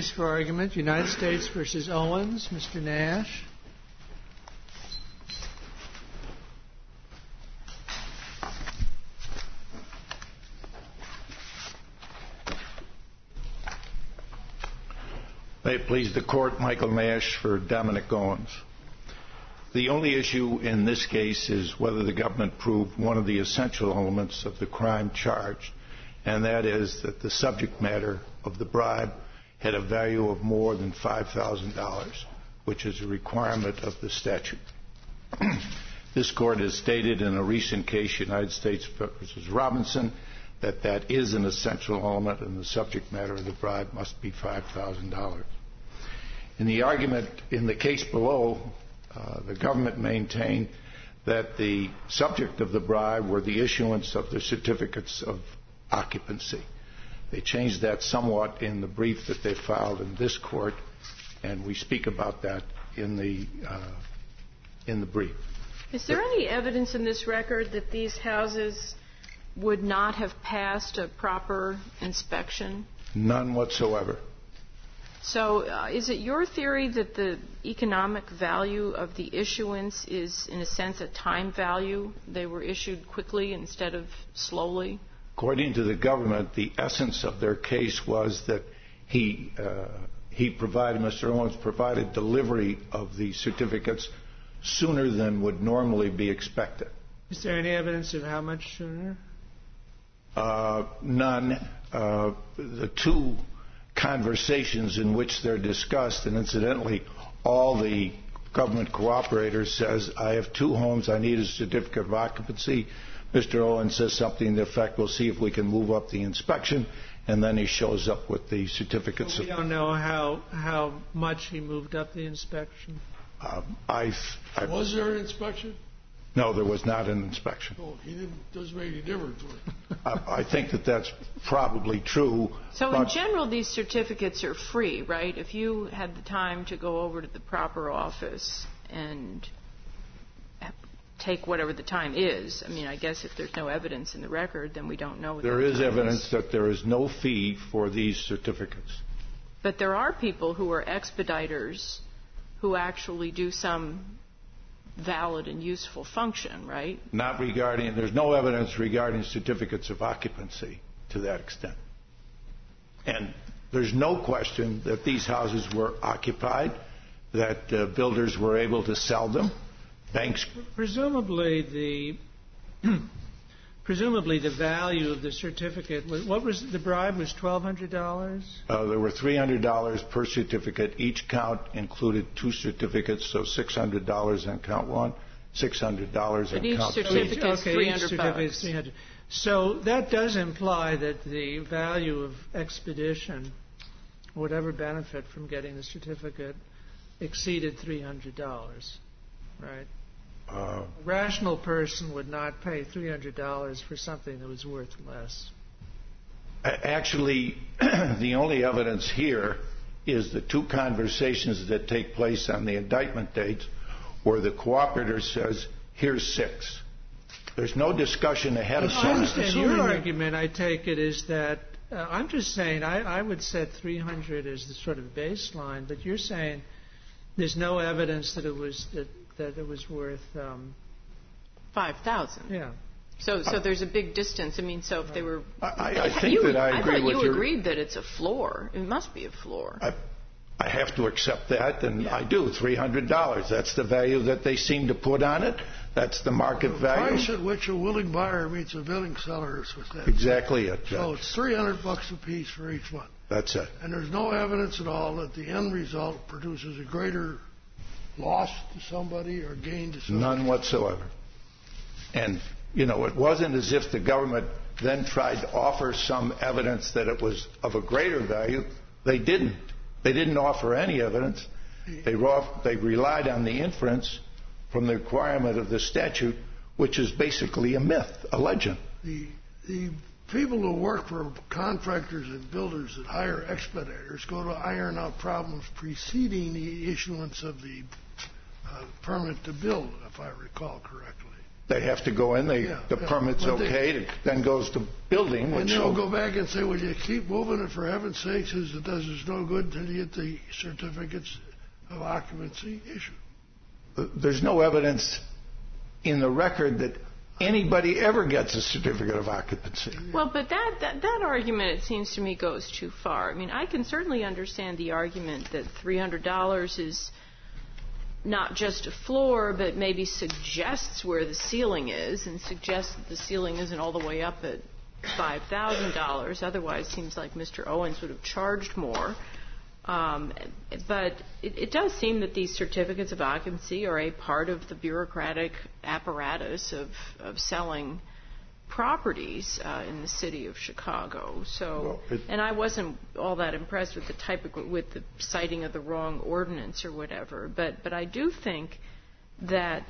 case for argument, United States v. Owens. Mr. Nash. May it please the Court, Michael Nash for Dominic Owens. The only issue in this case is whether the government proved one of the essential elements of the crime charged, and that is that the subject matter of the bribe had a value of more than $5,000, which is a requirement of the statute. This Court has stated in a recent case, United States v. Robinson, that that is an essential element and the subject matter of the bribe must be $5,000. In the argument in the case below, the government maintained that the subject of the bribe were the issuance of the certificates of occupancy. They changed that somewhat in the brief that they filed in this Court, and we speak about that in the brief. Is there any evidence in this record that these houses would not have passed a proper inspection? None whatsoever. So is it your theory that the economic value of the issuance is, in a sense, a time value? They were issued quickly instead of slowly? According to the government, the essence of their case was that Mr. Owens provided delivery of the certificates sooner than would normally be expected. Is there any evidence of how much sooner? None. The two conversations in which they're discussed, and incidentally, all the government cooperators says, I have two homes, I need a certificate of occupancy. Mr. Owens says something to the effect, we'll see if we can move up the inspection, and then he shows up with the certificates. We don't know how much he moved up the inspection. Was there an inspection? No, there was not an inspection. Oh, doesn't make any difference. I think that's probably true. So in general, these certificates are free, right? If you had the time to go over to the proper office and take whatever the time is, I mean, I guess if there's no evidence in the record, then we don't know what there is evidence that there is no fee for these certificates. But there are people who are expediters who actually do some valid and useful function, right? There's no evidence regarding certificates of occupancy to that extent. And there's no question that these houses were occupied, that builders were able to sell them. Banks. Presumably the value of the certificate, what was the bribe? Was $1,200? There were $300 per certificate. Each count included two certificates, so $600 on count one, $600 on count two. Each certificate is $300. So that does imply that the value of expedition, whatever benefit from getting the certificate, exceeded $300, right? A rational person would not pay $300 for something that was worth less. Actually, the only evidence here is the two conversations that take place on the indictment dates where the cooperator says, here's $6. There's no discussion ahead of time. I understand your argument, I take it, is that I'm just saying I would set $300 as the sort of baseline, but you're saying there's no evidence that it was worth $5,000. Yeah. So there's a big distance. I mean, so if they were, I think that I agree with you. I thought you agreed that it's a floor. It must be a floor. I have to accept that, and I do. $300. That's the value that they seem to put on it. That's the market value. The price at which a willing buyer meets a willing seller is with that. Exactly it, Judge. So it's $300 a piece for each one. That's it. And there's no evidence at all that the end result produces a greater loss to somebody or gain to somebody? None whatsoever. And, it wasn't as if the government then tried to offer some evidence that it was of a greater value. They didn't. They didn't offer any evidence. They relied on the inference from the requirement of the statute, which is basically a myth, a legend. The people who work for contractors and builders that hire expeditors go to iron out problems preceding the issuance of the permit to build, if I recall correctly. They have to go in. The permit's okay. It then goes to building. And they'll go back and say, well, you keep moving it for heaven's sakes, as it does us no good until you get the certificates of occupancy issued. There's no evidence in the record that anybody ever gets a certificate of occupancy. Well, but that argument, it seems to me, goes too far. I mean, I can certainly understand the argument that $300 is not just a floor, but maybe suggests where the ceiling is, and suggests that the ceiling isn't all the way up at $5,000. Otherwise, it seems like Mr. Owens would have charged more. But it does seem that these certificates of occupancy are a part of the bureaucratic apparatus of selling properties in the city of Chicago. So, and I wasn't all that impressed with the citing of the wrong ordinance or whatever. But I do think that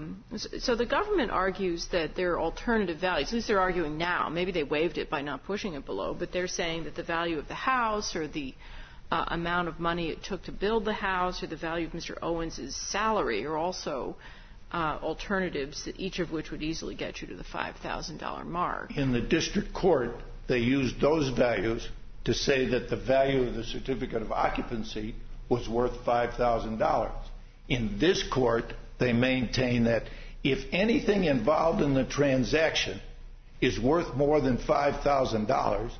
so the government argues that there are alternative values. At least they're arguing now. Maybe they waived it by not pushing it below. But they're saying that the value of the house or the amount of money it took to build the house or the value of Mr. Owens' salary are also alternatives, that each of which would easily get you to the $5,000 mark. In the district court, they used those values to say that the value of the certificate of occupancy was worth $5,000. In this court, they maintain that if anything involved in the transaction is worth more than $5,000,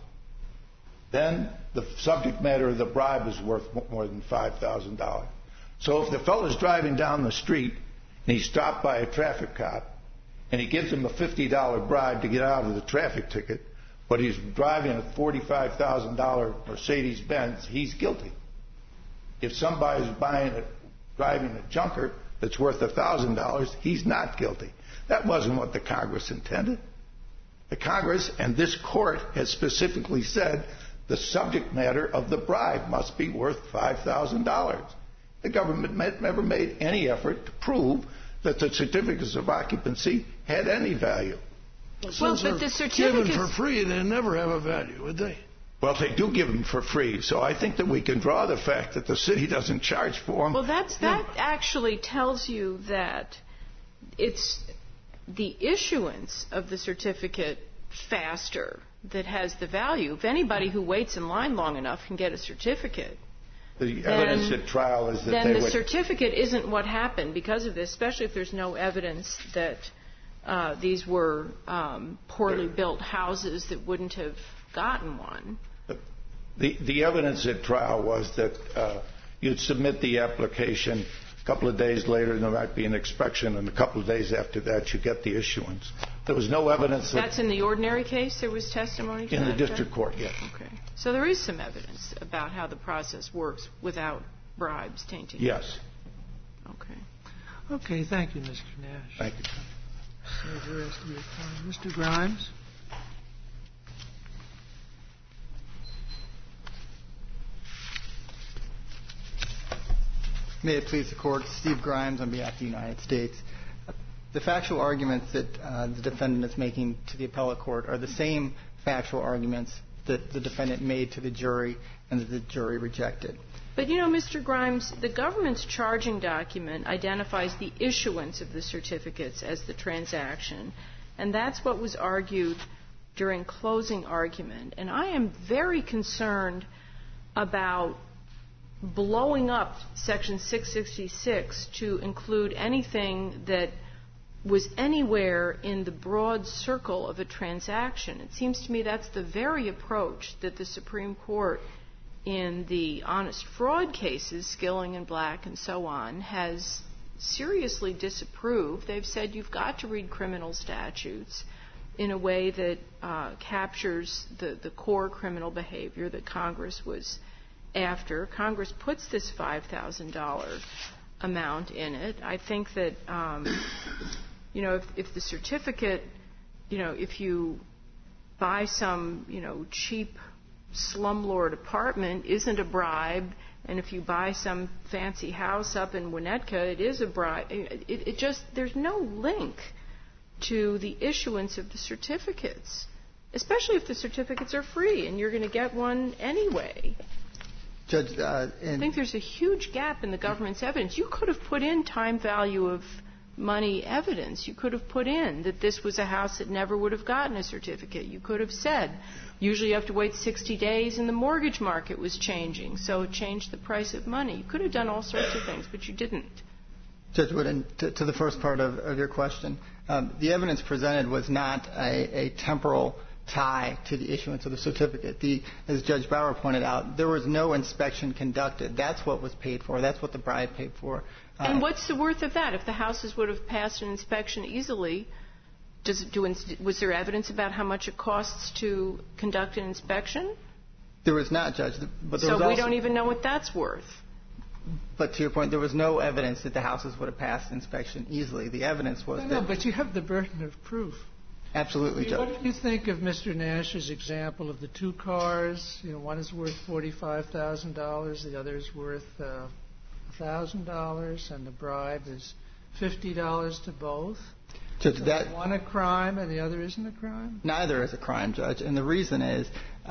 then the subject matter of the bribe is worth more than $5,000. So if the fellow's driving down the street and he's stopped by a traffic cop and he gives him a $50 bribe to get out of the traffic ticket, but he's driving a $45,000 Mercedes-Benz, he's guilty. If somebody's driving a junker that's worth $1,000, he's not guilty. That wasn't what the Congress intended. The Congress and this court has specifically said the subject matter of the bribe must be worth $5,000. The government never made any effort to prove that the certificates of occupancy had any value. Well, but the certificates given for free, they never have a value, would they? Well, they do give them for free, so I think that we can draw the fact that the city doesn't charge for them. Well, that actually tells you that it's the issuance of the certificate faster that has the value. If anybody who waits in line long enough can get a certificate, the evidence at trial is that then the certificate isn't what happened because of this, especially if there's no evidence that these were poorly built houses that wouldn't have gotten one. The evidence at trial was that you'd submit the application. A couple of days later, there might be an inspection, and a couple of days after that, you get the issuance. There was no evidence. That's in the ordinary case? There was testimony to in that? The district court, yes. Okay. So there is some evidence about how the process works without bribes tainting it? Yes. Okay. Okay, thank you, Mr. Nash. Thank you. Save the rest of your time. Mr. Grimes? May it please the Court, Steve Grimes on behalf of the United States. The factual arguments that the defendant is making to the appellate court are the same factual arguments that the defendant made to the jury and that the jury rejected. But, you know, Mr. Grimes, the government's charging document identifies the issuance of the certificates as the transaction, and that's what was argued during closing argument. And I am very concerned about blowing up Section 666 to include anything that was anywhere in the broad circle of a transaction. It seems to me that's the very approach that the Supreme Court in the honest fraud cases, Skilling and Black and so on, has seriously disapproved. They've said you've got to read criminal statutes in a way that captures the core criminal behavior that Congress was after. Congress puts this $5,000 amount in it. I think that, you know, if the certificate, you know, if you buy some, you know, cheap slumlord apartment isn't a bribe, and if you buy some fancy house up in Winnetka, it is a bribe. It just, there's no link to the issuance of the certificates, especially if the certificates are free and you're going to get one anyway. Judge, I think there's a huge gap in the government's evidence. You could have put in time value of money evidence. You could have put in that this was a house that never would have gotten a certificate. You could have said, usually you have to wait 60 days and the mortgage market was changing, so it changed the price of money. You could have done all sorts of things, but you didn't. Judge Wooden, to the first part of your question, the evidence presented was not a temporal tie to the issuance of the certificate. As Judge Bauer pointed out, there was no inspection conducted. That's what was paid for. That's what the bribe paid for. And what's the worth of that? If the houses would have passed an inspection easily, was there evidence about how much it costs to conduct an inspection? There was not, Judge. But there was so we don't even know what that's worth. But to your point, there was no evidence that the houses would have passed inspection easily. The evidence was that... No, but you have the burden of proof. Absolutely, Judge. What do you think of Mr. Nash's example of the two cars? One is worth $45,000, the other is worth $1,000, and the bribe is $50 to both? Judge, so is one a crime and the other isn't a crime? Neither is a crime, Judge. And the reason is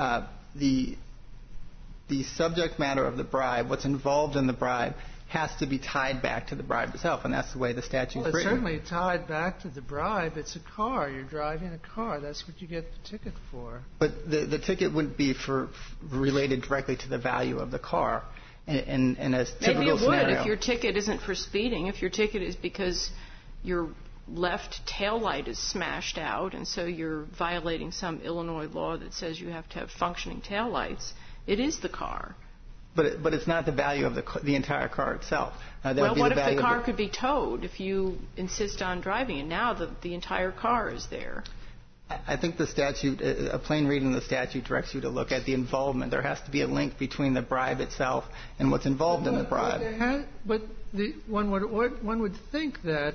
the subject matter of the bribe, what's involved in the bribe, has to be tied back to the bribe itself, and that's the way the statute's written. It's certainly tied back to the bribe. It's a car. You're driving a car. That's what you get the ticket for. But the ticket wouldn't be related directly to the value of the car. In a typical Maybe it scenario. would if your ticket isn't for speeding. If your ticket is because your left tail light is smashed out, and so you're violating some Illinois law that says you have to have functioning tail lights, it is the car. But it's not the value of the entire car itself. Well, what if the car could be towed if you insist on driving it? Now the entire car is there. I think the statute, a plain reading of the statute, directs you to look at the involvement. There has to be a link between the bribe itself and what's involved in the bribe. But one would think that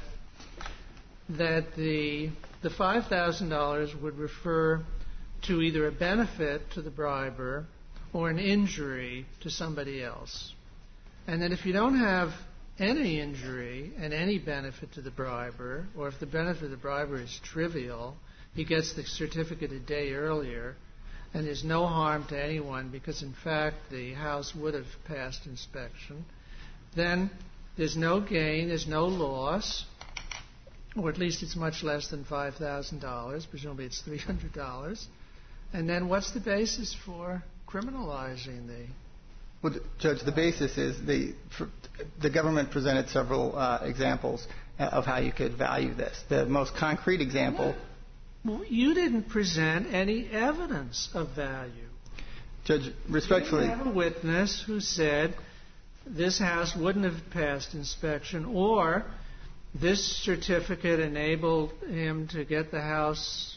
the $5,000 would refer to either a benefit to the briber or an injury to somebody else. And that if you don't have any injury and any benefit to the briber, or if the benefit of the briber is trivial, he gets the certificate a day earlier, and there's no harm to anyone because, in fact, the house would have passed inspection, then there's no gain, there's no loss, or at least it's much less than $5,000. Presumably it's $300. And then what's the basis for criminalizing the... Well, Judge, the basis is the government presented several examples of how you could value this. The most concrete example... Well, you didn't present any evidence of value. Judge, respectfully... You have a witness who said this house wouldn't have passed inspection, or this certificate enabled him to get the house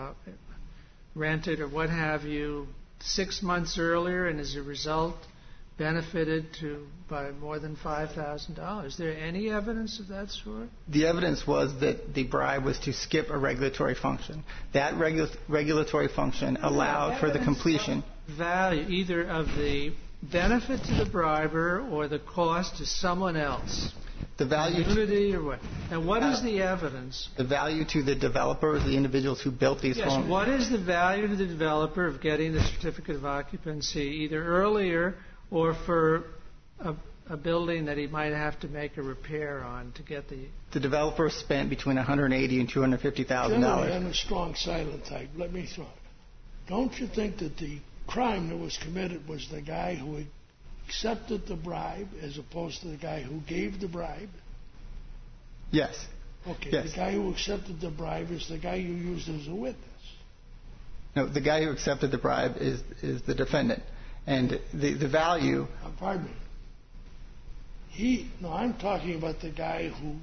rented or what have you 6 months earlier, and as a result benefited by more than $5,000. Is there any evidence of that sort? The evidence was that the bribe was to skip a regulatory function. That regulatory function allowed for the completion. Value either of the benefit to the briber or the cost to someone else. The value community or what? And what is the evidence? The value to the developers, the individuals who built these homes. Yes, what is the value to the developer of getting the certificate of occupancy either earlier or for a building that he might have to make a repair on to get the... The developer spent between $180,000 and $250,000. Generally, I'm a strong silent type. Let me throw it. Don't you think that the crime that was committed was the guy who accepted the bribe as opposed to the guy who gave the bribe? Yes. Okay, yes. The guy who accepted the bribe is the guy you used as a witness. No, the guy who accepted the bribe is the defendant. And the value... Pardon me. I'm talking about the guy who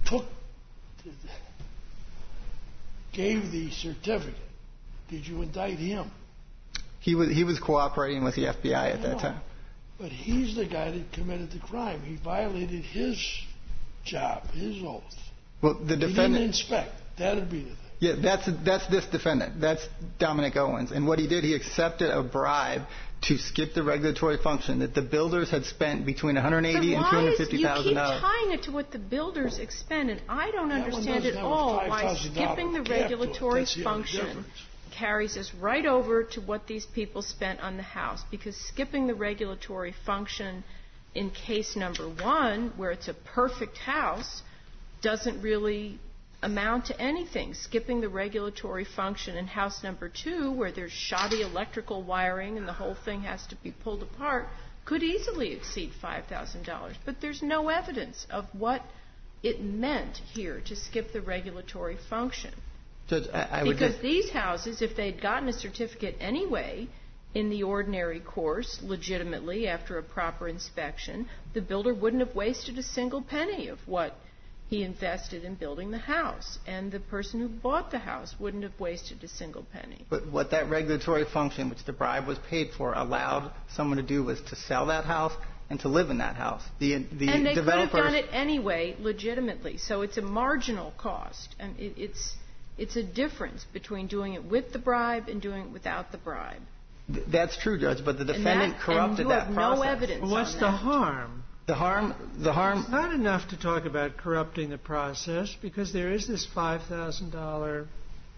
gave the certificate. Did you indict him? He was cooperating with the FBI at that time. But he's the guy that committed the crime. He violated his job, his oath. Well, the defendant... He didn't inspect. That'd be the thing. Yeah, that's this defendant. That's Dominic Owens. And what he did, he accepted a bribe to skip the regulatory function that the builders had spent between $180,000 and $250,000. You keep tying it to what the builders expend, and I don't understand at all why skipping the regulatory function carries us right over to what these people spent on the house. Because skipping the regulatory function in case number one, where it's a perfect house, doesn't really amount to anything. Skipping the regulatory function in house number 2, where there's shoddy electrical wiring and the whole thing has to be pulled apart, could easily exceed $5,000. But there's no evidence of what it meant here to skip the regulatory function. Judge, because these houses, if they'd gotten a certificate anyway, in the ordinary course, legitimately, after a proper inspection, the builder wouldn't have wasted a single penny of what he invested in building the house, and the person who bought the house wouldn't have wasted a single penny. But what that regulatory function, which the bribe was paid for, allowed someone to do was to sell that house and to live in that house. And they could have done it anyway, legitimately. So it's a marginal cost, and it's a difference between doing it with the bribe and doing it without the bribe. That's true, Judge, but the defendant corrupted that process. And you have no evidence on that. What's the harm? The harm. It's not enough to talk about corrupting the process, because there is this $5,000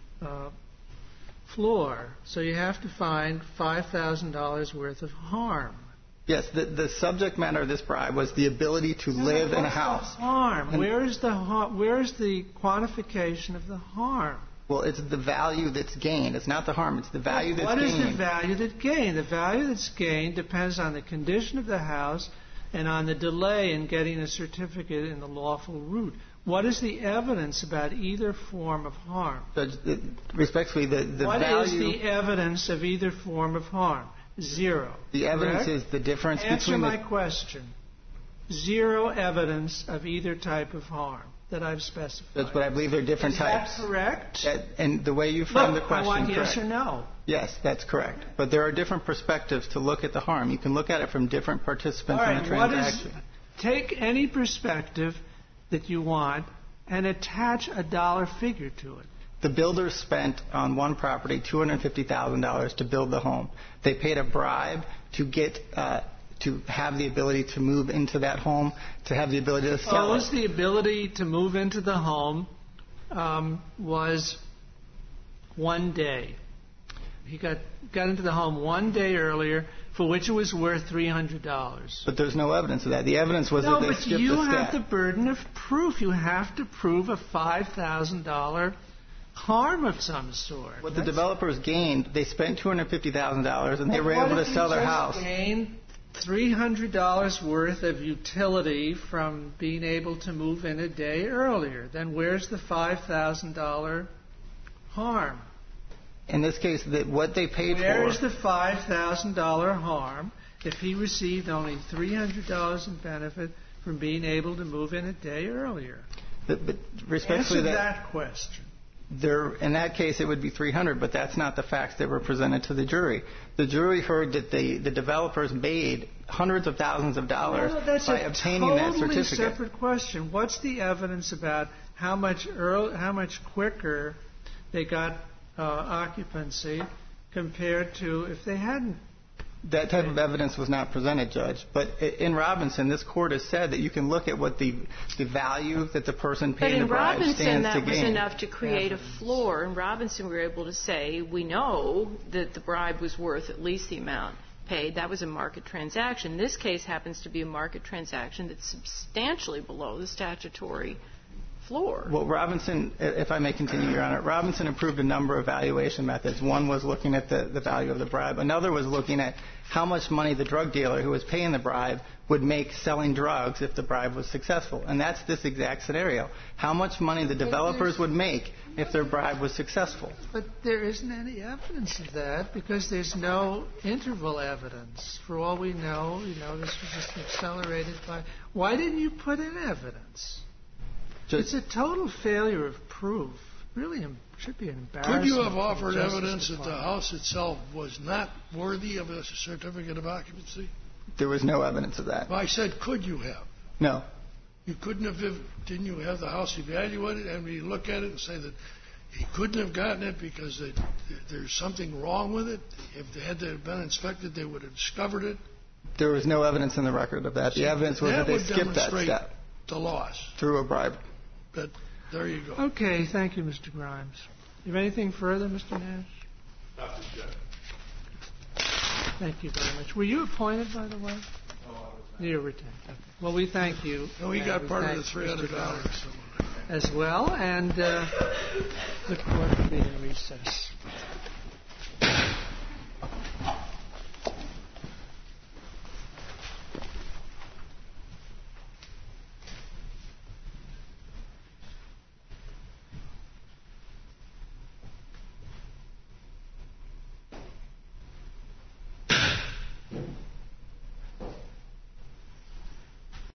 floor. So you have to find $5,000 worth of harm. Yes, the subject matter of this bribe was the ability to live in a house. The harm? Where is the quantification of the harm? Well, it's the value that's gained. It's not the harm. It's the value that's gained. What is the value that's gained? The value that's gained depends on the condition of the house and on the delay in getting a certificate in the lawful route. What is the evidence about either form of harm? Judge, respectfully, the value... What is the evidence of either form of harm? Zero. The evidence is the difference between... Answer my question. Zero evidence of either type of harm that I've specified. That's what I believe there are different types. Is that correct? And the way you framed the question, I want correct. yes or no. Yes, that's correct. But there are different perspectives to look at the harm. You can look at it from different participants in the transaction. Take any perspective that you want and attach a dollar figure to it. The builder spent on one property $250,000 to build the home. They paid a bribe to get to have the ability to move into that home, to have the ability to sell it. The ability to move into the home was 1 day. He got into the home 1 day earlier, for which it was worth $300. But there's no evidence of that. The evidence was that they skipped the step. No, but you have the burden of proof. You have to prove a $5,000 harm of some sort. What the developers gained, they spent $250,000 and they were able to sell their house. Gained $300 worth of utility from being able to move in a day earlier. Then where's the $5,000 harm? In this case, what they paid for... Where is the $5,000 harm if he received only $300 in benefit from being able to move in a day earlier? But respectfully, answer that question. In that case, it would be $300, but that's not the facts that were presented to the jury. The jury heard that the developers made hundreds of thousands of dollars by obtaining that certificate. That's a totally separate question. What's the evidence about how much quicker they got occupancy compared to if they hadn't? That type of evidence was not presented, Judge. But in Robinson, this court has said that you can look at what the value that the person paid the bribe stands to gain. But in Robinson, that was enough to create a floor. In Robinson, we were able to say, we know that the bribe was worth at least the amount paid. That was a market transaction. This case happens to be a market transaction that's substantially below the statutory floor. Well, Robinson, if I may continue, Your Honor, Robinson improved a number of valuation methods. One was looking at the value of the bribe. Another was looking at how much money the drug dealer who was paying the bribe would make selling drugs if the bribe was successful. And that's this exact scenario. How much money the developers would make if their bribe was successful. But there isn't any evidence of that because there's no interval evidence. For all we know, this was just accelerated by... Why didn't you put in evidence? It's a total failure of proof. Really should be an embarrassment. Could you have offered evidence that the house itself was not worthy of a certificate of occupancy? There was no evidence of that. Well, I said, could you have? No. You couldn't have, didn't you have the house evaluated and we look at it and say that he couldn't have gotten it because there's something wrong with it? If they had been inspected, they would have discovered it? There was no evidence in the record of that. The evidence was that they skipped that step. The loss. Through a bribe. But there you go. Okay, thank you, Mr. Grimes. You have anything further, Mr. Nash? Nothing, Judge. Thank you very much. Were you appointed, by the way? No, I was not. You were retained. Okay. Well, we thank you. No, we got part of the $300. as well, and the court will be in recess.